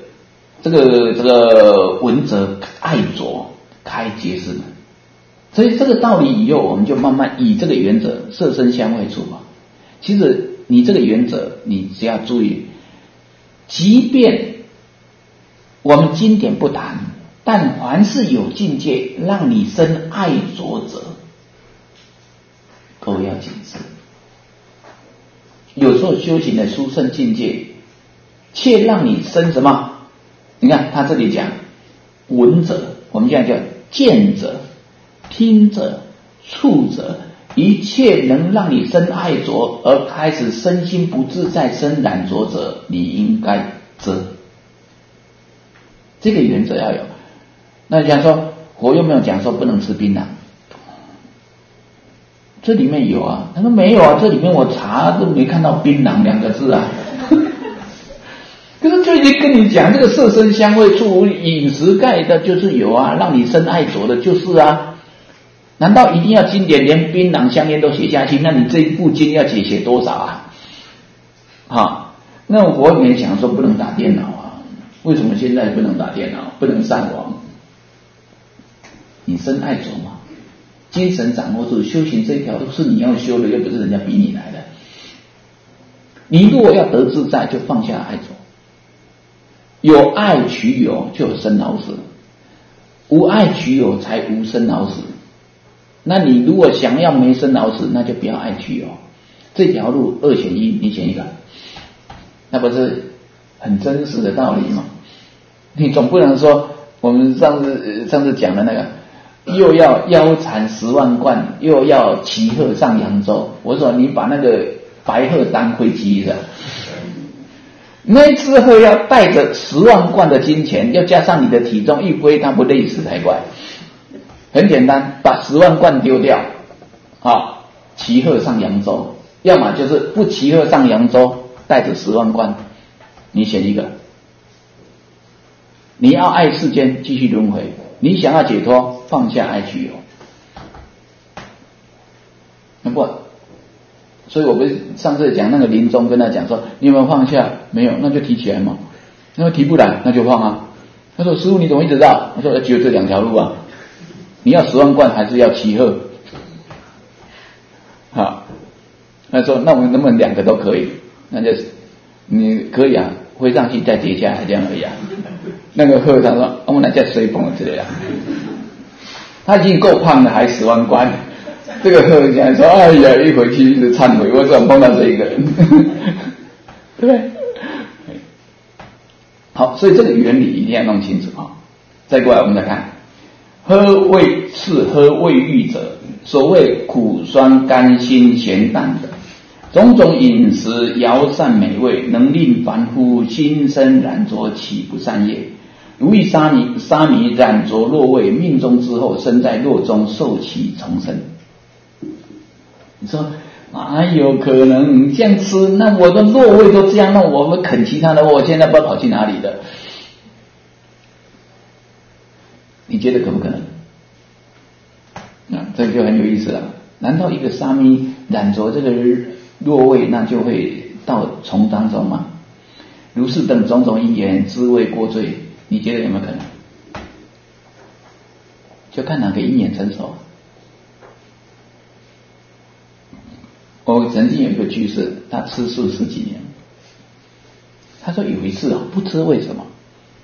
闻者爱着开结识门，所以这个道理以后我们就慢慢以这个原则色身香味触法。其实你这个原则，你只要注意，即便我们经典不谈，但凡是有境界让你生爱着者，都要谨慎。有时候修行的殊胜境界，却让你生什么？你看他这里讲闻者，我们现在叫见者、听者、触者，一切能让你生爱着而开始身心不自在生染着者，你应该遮。这个原则要有。那讲说佛又没有讲说不能吃槟榔，这里面有啊，他说没有啊，这里面我查都没看到槟榔2个字啊。可是就已经跟你讲，这个色身香味触饮食盖的就是有啊，让你生爱着的就是啊。难道一定要经典连槟榔香烟都写下去？那你这一部经要写多少啊？那我也没想说不能打电脑啊，为什么现在不能打电脑，不能上网？你生爱着吗？精神掌握住，修行这一条都是你要修的，又不是人家逼你来的。你如果要得自在，就放下爱着。有爱取有，就有生老死；无爱取有，才无生老死。那你如果想要没生老死，那就不要爱取有。这条路2选1，你选一个，那不是很真实的道理吗？你总不能说我们上次讲的那个，又要腰缠10万贯，又要骑鹤上扬州。我说你把那个白鹤当飞机的， 那一次喝要带着10万贯的金钱，要加上你的体重，一挥他不累死才怪。很简单，把10万贯丢掉，骑鹤上扬州，要么就是不骑鹤上扬州，带着10万贯，你选一个。你要爱世间，继续轮回；你想要解脱，放下爱去有。不，所以我不是上次讲那个临终跟他讲说，你有没有放下？没有，那就提起来嘛。那提不来，那就放啊。他说：“师父，你怎么一直绕？”我说：“只有这2条路啊。你要10万贯，还是要骑鹤？”好，他说：“那我们能不能2个都可以？”那就是你可以啊，挥上去再跌下来这样而已啊。那个鹤他说：“我们来再随风之类的。”他已经够胖了，还10万贯。这个鹤讲说：“哎呀，一回去一直忏悔，我怎么碰到这一个人？”对不对？好，所以这个原理一定要弄清楚啊。再过来我们来看，喝味是喝味欲者，所谓苦酸甘辛咸淡的种种饮食，肴善美味，能令凡夫心生染着，岂不善业？如以沙弥染着肉味，命终之后，生在肉中，受其重生。你说哪有可能这样吃？那我的肉味都这样，那我们啃其他的，我现在不知道跑去哪里了。你觉得可不可能？这就很有意思了。难道一个沙弥染着这个肉味，那就会到虫当中吗？如是等种种因缘，滋味过罪，你觉得有没有可能？就看哪个因缘成熟。我曾经有一个居士，他吃素10几年，他说有一次不知为什么，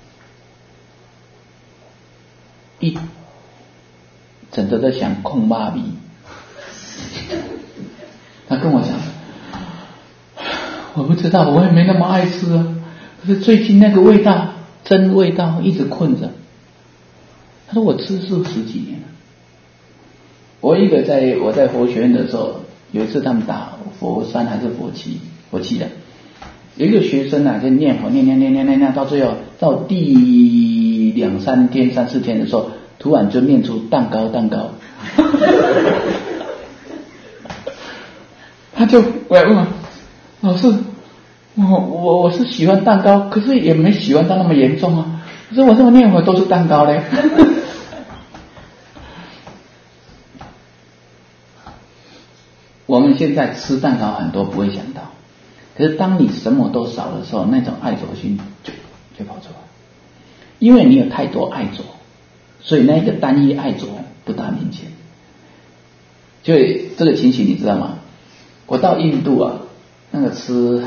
整个在想控妈咪，他跟我讲，我不知道，我也没那么爱吃啊，可是最近那个味道，真味道一直困着。他说我吃素10几年了。我在佛学院的时候，有一次他们打佛山还是佛七的，有一个学生就念佛念到最后到第2、3天、3、4天的时候，突然就念出蛋糕，他就来问老师，我是喜欢蛋糕，可是也没喜欢到那么严重啊。可是我这么念佛都是蛋糕嘞。我们现在吃蛋糕很多不会想到，可是当你什么都少的时候，那种爱着心就跑出来，因为你有太多爱着，所以那个单一爱着不大明显。就这个情形你知道吗？我到印度那个吃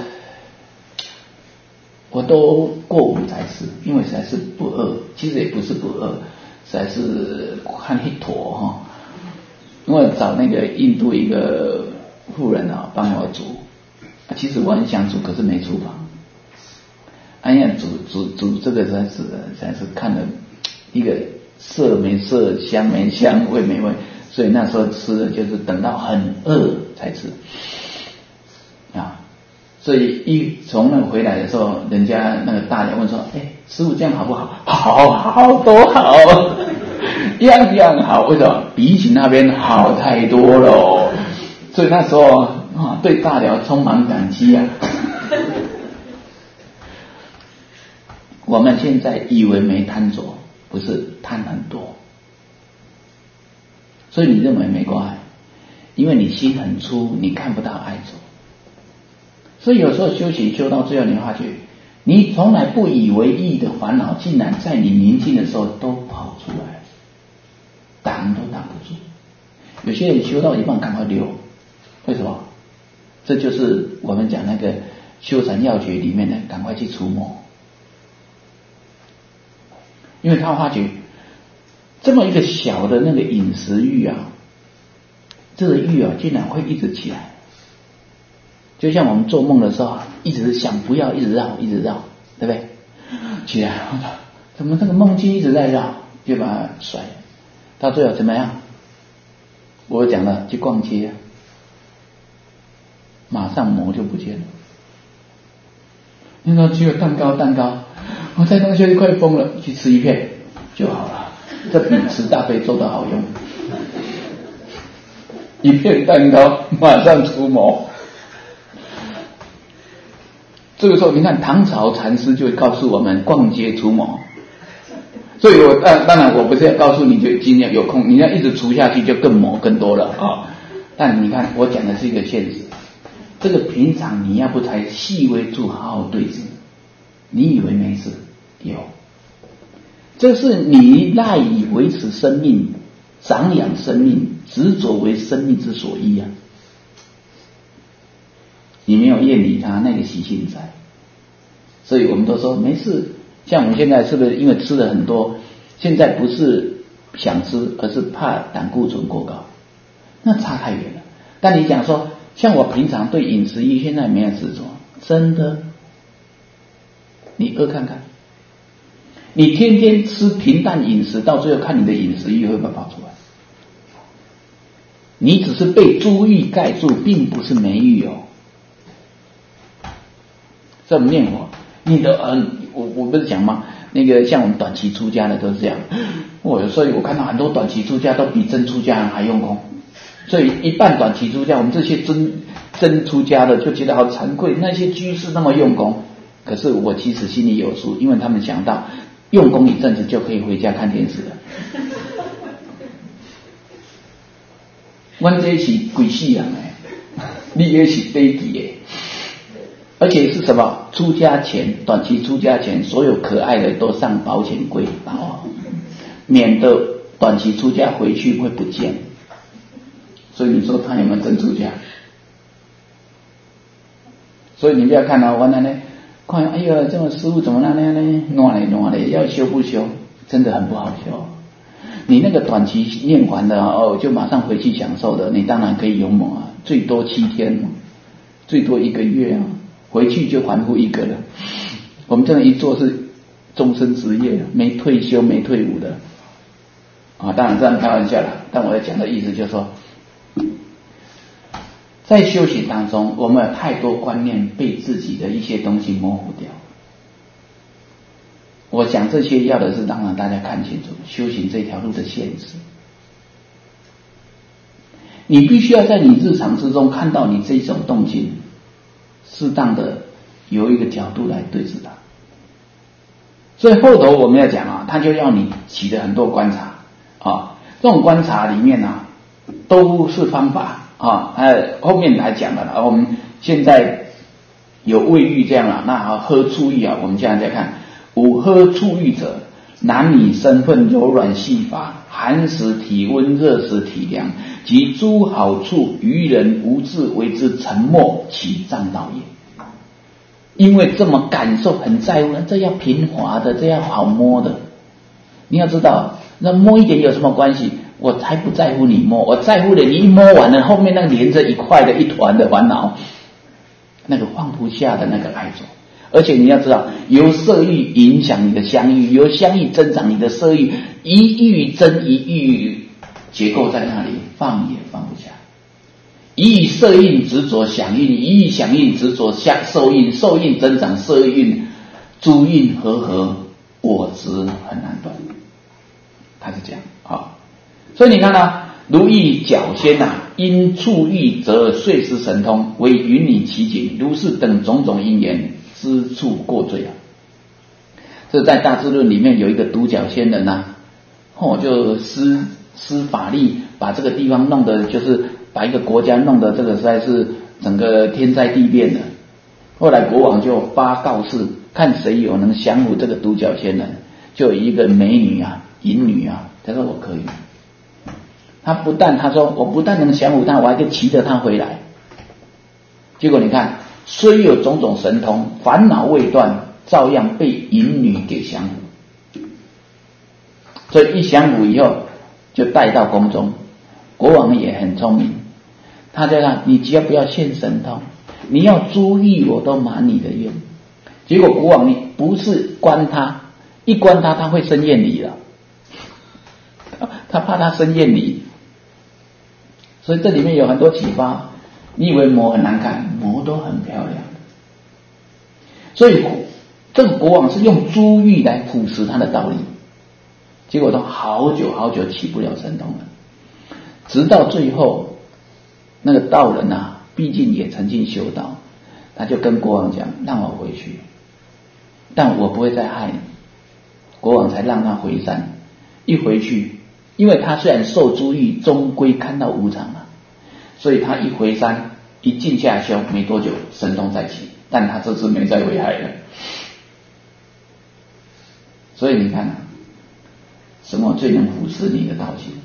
我都过午才吃，因为实在是不饿，其实也不是不饿，实在是看一坨因为找那个印度一个妇人帮我煮，其实我很想煮，可是没厨房。哎呀，煮这个实在是看了一个色没色，香没香，味没味，所以那时候吃的就是等到很饿才吃所以一从那回来的时候，人家那个大娘问说：“师父这样好不好？”好多好，样样好。为什么？比起那边好太多了所以那时候对大寮充满感激我们现在以为没贪着，不是贪很多。所以你认为没关系，因为你心很粗，你看不到爱着。所以有时候修行修到最后，你发觉你从来不以为意的烦恼，竟然在你宁静的时候都跑出来，挡都挡不住。有些人修到一半赶快溜，为什么？这就是我们讲那个修禅要诀里面的赶快去除魔，因为他发觉这么一个小的那个饮食欲这个欲竟然会一直起来。就像我们做梦的时候一直想不要，一直绕，对不对？起来，怎么这个梦境一直在绕，就把它甩，到最后怎么样？我讲了，去逛街马上魔就不见了。 那时候只有蛋糕，我在同学快疯了，去吃一片就好了，这比吃大悲咒的好用。一片蛋糕马上除魔。这个时候你看唐朝禅师就告诉我们逛街除魔，所以我当然我不是要告诉你就今天有空你要一直除下去就更魔更多了啊。但你看我讲的是一个现实，这个平常你要不才细微处好好对治，你以为没事，有，这是你赖以维持生命、长养生命、执着为生命之所依啊。你没有厌离它，那个习性在，所以我们都说没事。像我们现在是不是因为吃了很多，现在不是想吃，而是怕胆固醇过高，那差太远了。但你讲说，像我平常对饮食欲现在没有执着，真的，你饿看看，你天天吃平淡饮食，到最后看你的饮食欲会不会跑出来？你只是被诸欲盖住，并不是没欲哦。这么念佛，你的我不是讲吗？那个像我们短期出家的都是这样，所以我看到很多短期出家都比真出家人还用功，所以一半短期出家，我们这些真出家的就觉得好惭愧，那些居士那么用功，可是我其实心里有数，因为他们想到用功一阵子就可以回家看电视了。我这是鬼死人的，你也是低级的。而且是什么？出家前，短期出家前，所有可爱的都上保险柜，免得短期出家回去会不见。所以你说他有没有真出家？所以你不要看到我那呢，看哎呀，这种师父怎么那样呢？乱来要修不修？真的很不好修。你那个短期念完的就马上回去享受的，你当然可以勇猛啊，最多7天，最多1个月啊。回去就还复1个了。我们这样一做是终身职业，没退休没退伍的啊，当然这样开玩笑啦。但我要讲的意思就是说，在修行当中，我们有太多观念被自己的一些东西模糊掉。我讲这些要的是让大家看清楚修行这条路的现实。你必须要在你日常之中看到你这种动静，适当的有一个角度来对治它。所以后头我们要讲啊，他就要你起的很多观察啊，这种观察里面啊都是方法啊，后面来讲的了。我们现在有味欲这样了，那喝触欲啊，我们现在再看五喝触欲者，男女身份柔软细法，寒时体温，热时体凉，及诸好处，愚人无智为之沉默，其障道也。因为这么感受很在乎，这要平滑的，这要好摸的。你要知道，那摸一点有什么关系？我才不在乎你摸，我在乎的你一摸完了，后面那连着一块的一团的烦恼，那个放不下的那个爱着。而且你要知道，由色欲影响你的香欲，由香欲增长你的色欲，一欲增一欲，结构在那里，放也放不下。一欲色蕴执着想蕴，一欲想蕴执着受蕴，受蕴增长色蕴，诸蕴合，我执很难断。他是这样啊，所以你看啊，如意脚先因触欲则遂失神通，为云里奇景，如是等种种因缘，知处过罪啊。这在大智论里面有一个独角仙人就施法力，把这个地方弄得就是把一个国家弄得这个实在是整个天灾地变的。后来国王就发告示，看谁有能降服这个独角仙人，就有一个美女淫女他说我可以。他说我不但能降服他，我还可以骑着他回来。结果你看，虽有种种神通，烦恼未断，照样被淫女给降服。所以一降服以后，就带到宫中。国王也很聪明，他就让你只要不要现神通，你要诸欲我都满你的愿。结果国王你不是关他，一关他会生厌离了，他怕他生厌离。所以这里面有很多启发。你以为魔很难看，魔都很漂亮。 所以这个国王是用珠玉来腐蚀他的道理，结果都好久好久起不了神通了。直到最后，那个道人啊，毕竟也曾经修道，他就跟国王讲：“让我回去，但我不会再害你。”国王才让他回山。一回去，因为他虽然受珠玉，终归看到无常啊，所以他一回山，一静下修，没多久神通再起，但他这次没再危害了。所以你看啊，什么最能腐蚀你的道心？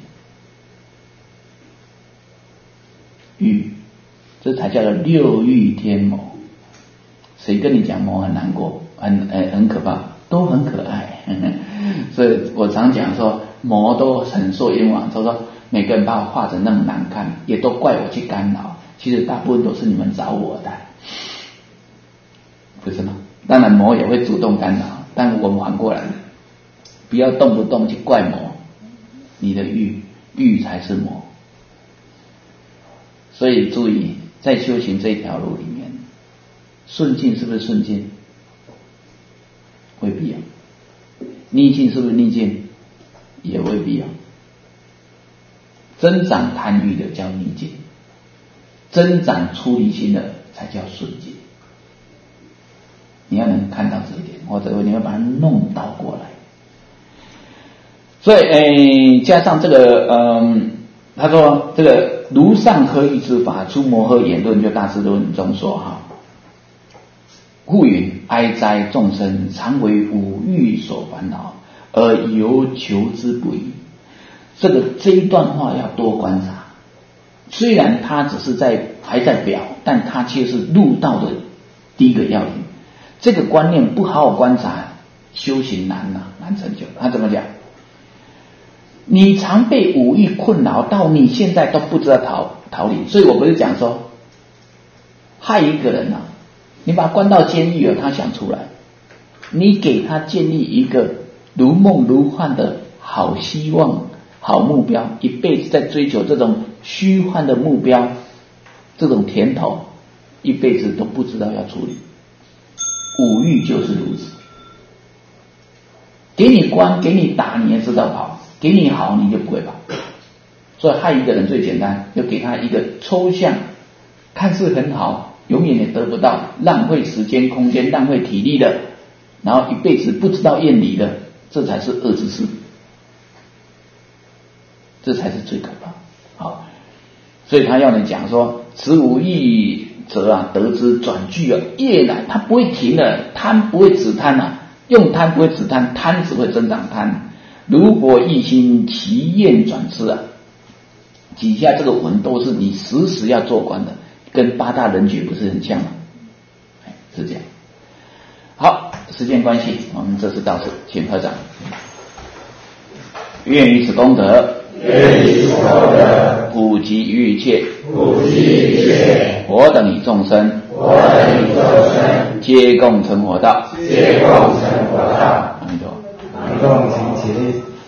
欲，这才叫做六欲天魔。谁跟你讲魔很难过，很可怕，都很可爱。所以我常讲说，魔都很受冤枉。他说每个人把我画成那么难看，也都怪我去干扰，其实大部分都是你们找我的，不是吗？当然魔也会主动干扰，但我们反过来，不要动不动去怪魔，你的欲才是魔。所以注意，在修行这条路里面，顺境是不是顺境？未必啊。逆境是不是逆境？也未必啊。增长贪欲的叫逆境，增长出离心的才叫顺境。你要能看到这一点，或者你要把它弄倒过来。所以加上这个他说这个如上合一之法，出摩诃言论，就大智论中说哈，故云哀哉众生常为五欲所烦恼，而犹求之不已。这一段话要多观察，虽然它只是还在表，但它却是入道的第一个要领。这个观念不好好观察，修行难成就。他怎么讲？你常被五欲困扰到你现在都不知道逃离，所以我不是讲说害一个人啊，你把他关到监狱了，他想出来，你给他建立一个如梦如幻的好希望、好目标，一辈子在追求这种虚幻的目标，这种甜头，一辈子都不知道要处理。五欲就是如此，给你关，给你打，你也知道跑，给你好，你就不会跑。所以害一个人最简单，就给他一个抽象，看似很好，永远也得不到，浪费时间、空间、浪费体力的，然后一辈子不知道厌离的，这才是恶之事，这才是最可怕。好，所以他要你讲说，此五欲者啊，得之转具啊，业来，他不会停的，贪不会止贪啊，用贪不会止贪，贪只会增长贪。如果一心其厌转痴啊，底下这个文都是你时时要做官的，跟八大人觉不是很像吗？是这样。好，时间关系，我们这次到此，请合掌。愿以此功德，普及于一切，我等与众生，皆共成佛道。阿弥陀佛。 阿弥陀，请起立。